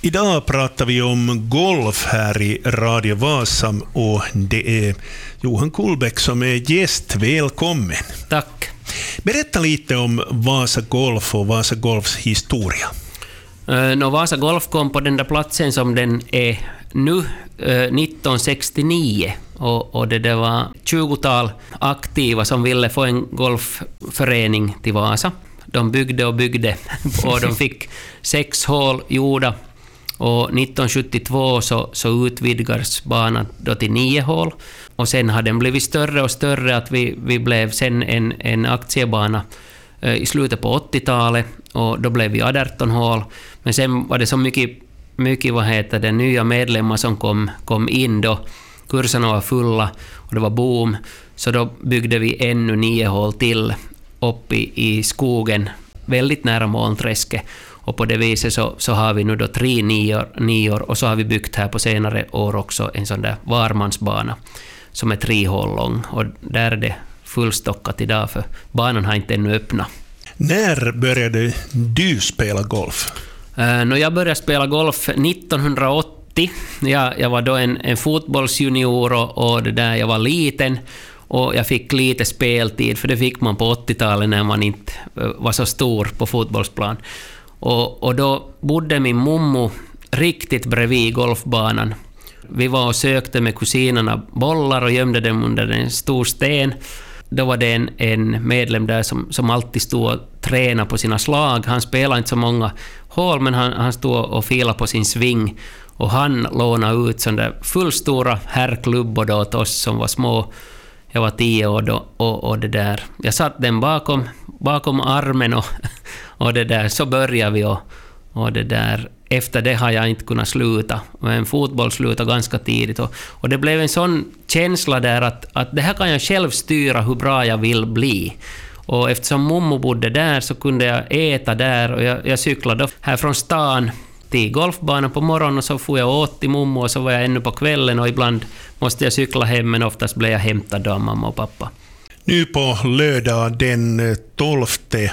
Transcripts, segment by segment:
Idag pratar vi om golf här i Radio Vasa och det är Johan Kullbäck som är gäst. Välkommen. Tack. Berätta lite om Vasa Golf och Vasa Golfs historia. Vasa Golf kom på den där platsen som den är nu 1969 och det var 20-tal aktiva som ville få en golfförening till Vasa. De byggde och de fick 6 hål gjorda och 1972 så utvidgades banan då till 9 hål och sen har den blivit större och större att vi blev sen en aktiebana i slutet på 80-talet och då blev vi 18 hål, men sen var det så mycket nya medlemmar som kom in då. Kurserna var fulla och det var boom, så då byggde vi ännu 9 hål till upp i skogen, väldigt nära Molnträsket. Och på det viset så har vi nu då 3 nior och så har vi byggt här på senare år också en sån där varmansbana som är 3 hål lång. Och där är det fullstockat idag för banan har inte ännu öppnat. När började du spela golf? Jag började spela golf 1980. Jag var då en fotbollsjunior och det där, jag var liten. Och jag fick lite speltid, för det fick man på 80-talet när man inte var så stor på fotbollsplan. Och då bodde min mommo riktigt bredvid golfbanan. Vi var och sökte med kusinerna bollar och gömde dem under en stor sten. Då var det en medlem där som alltid stod och tränade på sina slag. Han spelade inte så många hål, men han stod och filade på sin sving. Och han lånade ut sådana där fullstora herrklubbor då åt oss som var små. Jag var 10 år då, och det där. Jag satt den bakom armen och det där, så började vi och det där. Efter det har jag inte kunnat sluta. Men fotboll slutade ganska tidigt och det blev en sån känsla där att det här kan jag själv styra hur bra jag vill bli. Och eftersom mommo bodde där så kunde jag äta där och jag cyklade här från stan till golfbanan på morgonen och så får jag åt till mommo och så var jag ännu på kvällen och ibland måste jag cykla hem, men oftast blev jag hämtad av mamma och pappa. Nu på lördag den 12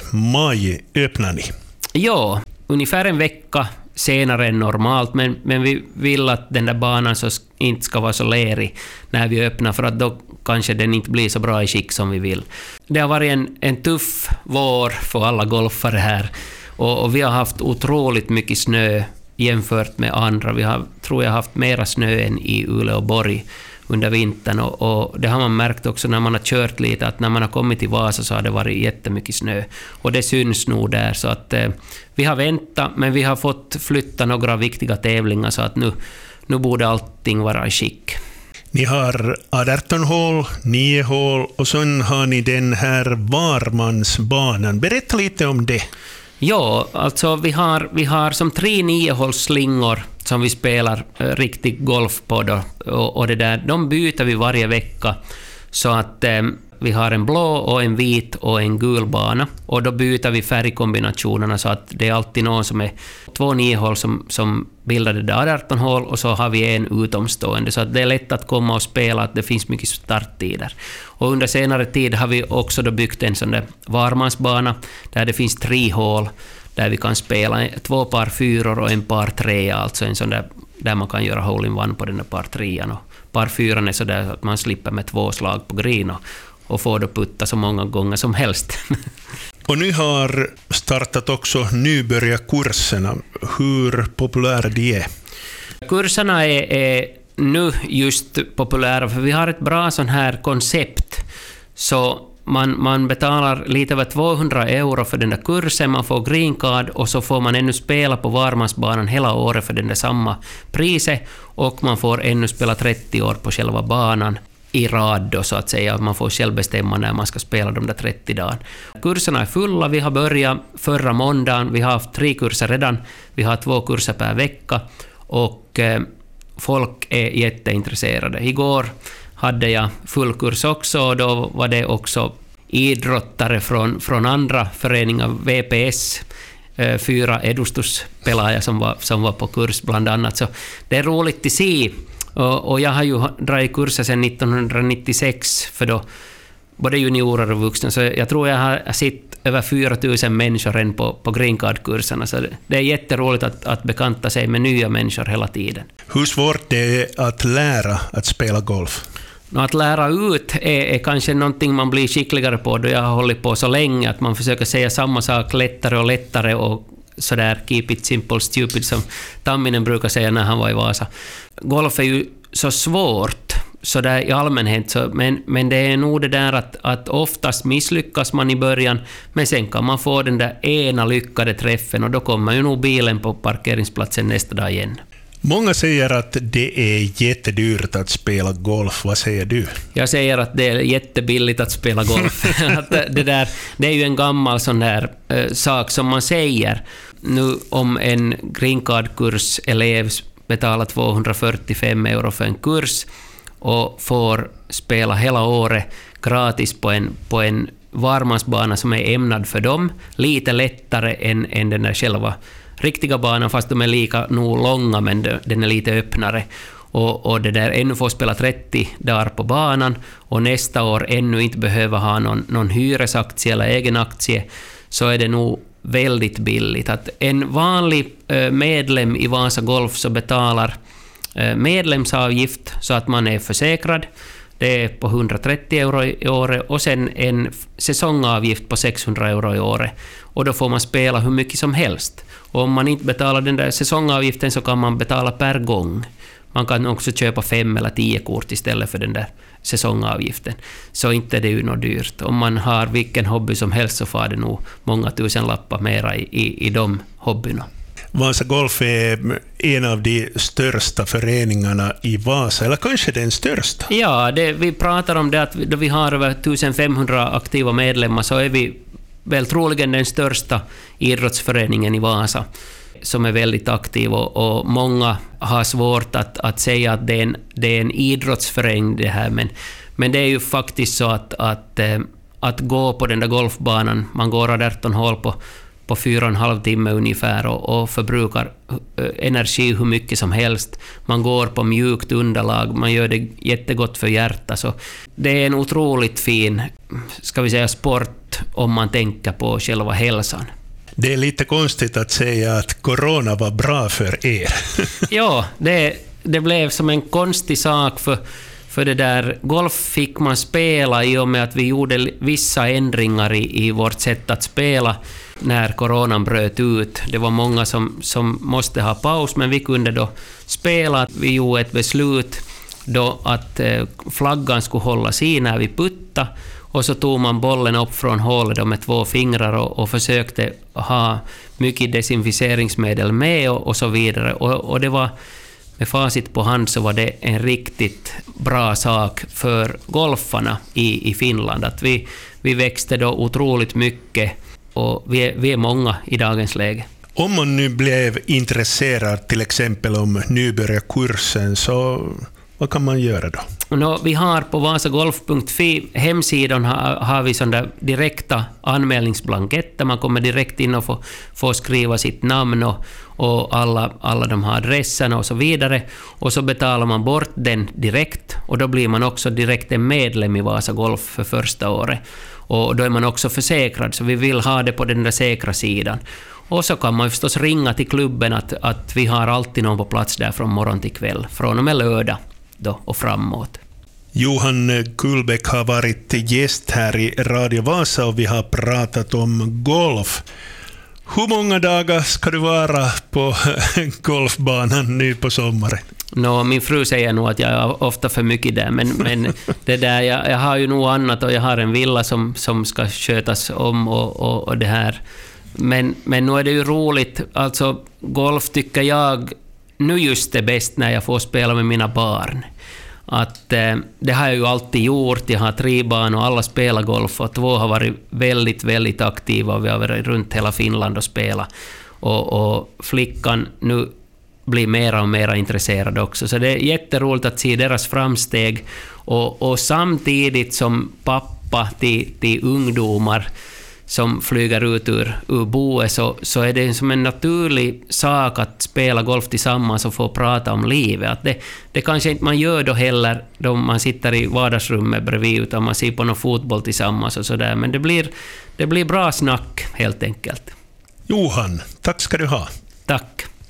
maj öppnar ni. Ja, ungefär en vecka senare än normalt, men vi vill att den där banan så inte ska vara så lerig när vi öppnar, för att då kanske den inte blir så bra i skick som vi vill. Det har varit en tuff vår för alla golfare här och vi har haft otroligt mycket snö jämfört med andra. Vi har, tror jag, haft mera snö än i Uleåborg under vintern och det har man märkt också när man har kört lite, att när man har kommit till Vasa så har det varit jättemycket snö och det syns nog där, så att vi har väntat, men vi har fått flytta några viktiga tävlingar så att nu borde allting vara i skick. Ni har 18 hål, 9 hål och sen har ni den här varmansbanan. Berätta lite om det. Ja, alltså vi har som 3 9-hålsslingor som vi spelar riktig golf på då, och det där, de byter vi varje vecka så att vi har en blå och en vit och en gul bana och då byter vi färgkombinationerna så att det är alltid någon som är 2 9-hål som bildar det där 18 hål och så har vi en utomstående så att det är lätt att komma och spela, att det finns mycket starttider. Och under senare tid har vi också då byggt en sån där varmansbana där det finns 3 hål där vi kan spela 2 par 4 och en par 3, alltså en sån där man kan göra hole-in-one på den där par 3. Och par 4 är så där att man slipper med 2 slag på green och får då putta så många gånger som helst. Och nu har startat också nybörjarkurserna. Hur populära de är? Kurserna är nu just populära för vi har ett bra sån här koncept. Så man betalar lite över 200 euro för den där kursen, man får green card och så får man ännu spela på varmansbanan hela året för den där samma priset och man får ännu spela 30 år på själva banan i rad då, så att säga. Man får själv bestämma när man ska spela de där 30 dagarna. Kurserna är fulla, vi har börjat förra måndagen, vi har haft 3 kurser redan, vi har 2 kurser per vecka och folk är jätteintresserade. Igår hade jag full kurs också och då var det också idrottare från andra föreningar, VPS, 4 edustuspelare som var på kurs bland annat. Så det är roligt att se. Och jag har ju dragit kurser sedan 1996 för då både juniorer och vuxna, så jag tror jag har sett över 4 000 människor än på green card-kurserna. Så det är jätteroligt att bekanta sig med nya människor hela tiden. Hur svårt det är att lära att spela golf? Att lära ut är kanske någonting man blir skickligare på då jag har hållit på så länge, att man försöker säga samma sak lättare och lättare och sådär keep it simple stupid som Tamminen brukar säga när han var i Vasa. Golf är ju så svårt så där i allmänhet, men det är nog det där att oftast misslyckas man i början, men sen kan man få den där ena lyckade träffen och då kommer ju nog bilen på parkeringsplatsen nästa dag igen. Många säger att det är jättedyrt att spela golf. Vad säger du? Jag säger att det är jättebilligt att spela golf. Det är ju en gammal sån där sak som man säger. Nu om en green card-kurselev betalar 245 euro för en kurs och får spela hela året gratis på en varmansbana som är ämnad för dem, lite lättare än den där själva riktiga banan, fast de är lika nog långa, men den är lite öppnare. Och det där ännu får spela 30 dagar på banan och nästa år ännu inte behöver ha någon hyresaktie eller egen aktie, så är det nog väldigt billigt. Att en vanlig medlem i Vasa Golf så betalar medlemsavgift så att man är försäkrad. Det är på 130 euro i året och sen en säsongavgift på 600 euro i året. Och då får man spela hur mycket som helst. Och om man inte betalar den där säsongavgiften så kan man betala per gång. Man kan också köpa 5 eller 10 kort istället för den där säsongavgiften. Så inte är det ju något dyrt. Om man har vilken hobby som helst så får det nog många tusen lappar mera i de hobbyerna. Vasa Golf är en av de största föreningarna i Vasa, eller kanske den största? Ja, vi pratar om det att då vi har över 1500 aktiva medlemmar så är vi väl troligen den största idrottsföreningen i Vasa som är väldigt aktiv, och många har svårt att säga att det är en idrottsförening det här, men det är ju faktiskt så att gå på den där golfbanan, man går 18 hål på 4,5 timmar ungefär och förbrukar energi hur mycket som helst. Man går på mjukt underlag, man gör det jättegott för hjärtat. Så det är en otroligt fin, ska vi säga, sport om man tänker på själva hälsan. Det är lite konstigt att säga att corona var bra för er. Ja, det blev som en konstig sak för det där. Golf fick man spela i och med att vi gjorde vissa ändringar i vårt sätt att spela när coronan bröt ut. Det var många som måste ha paus, men vi kunde då spela. Vi gjorde ett beslut då att flaggan skulle hållas i när vi puttade, och så tog man bollen upp från hålet med 2 fingrar och försökte ha mycket desinficeringsmedel med och så vidare. Och det var, med facit på hand, så var det en riktigt bra sak för golfarna i Finland. Att vi växte då otroligt mycket, och vi är många i dagens läge. Om man nu blev intresserad till exempel om nybörjarkursen, så vad kan man göra då? Vi har på vasagolf.fi hemsidan har vi sådana direkta anmälningsblanketter. Man kommer direkt in och får skriva sitt namn och alla de här adresserna och så vidare. Och så betalar man bort den direkt, och då blir man också direkt en medlem i Vasa Golf för första året. Och då är man också försäkrad, så vi vill ha det på den där säkra sidan. Och så kan man förstås ringa till klubben att vi har alltid någon på plats där från morgon till kväll, från och med lördag då och framåt. Johan Kullbäck har varit gäst här i Radio Vasa och vi har pratat om golf. Hur många dagar ska du vara på golfbanan nu på sommaren? Min fru säger nog att jag är ofta för mycket där, men det där, jag har ju nog annat, och jag har en villa som ska skötas om och det här. Men nu är det ju roligt, alltså golf tycker jag nu just är bäst när jag får spela med mina barn. Att det har jag ju alltid gjort, jag har 3 barn och alla spelar golf, och 2 har varit väldigt, väldigt aktiva, och vi har varit runt hela Finland och spelat. Och flickan nu blir mera och mera intresserad också, så det är jätteroligt att se deras framsteg, och samtidigt som pappa till ungdomar som flyger ut ur boet, så är det som en naturlig sak att spela golf tillsammans och få prata om livet. Att det kanske inte man gör då heller då man sitter i vardagsrummet bredvid, utan man ser på någon fotboll tillsammans och sådär. Men det blir bra snack helt enkelt. Johan, tack ska du ha. Tack.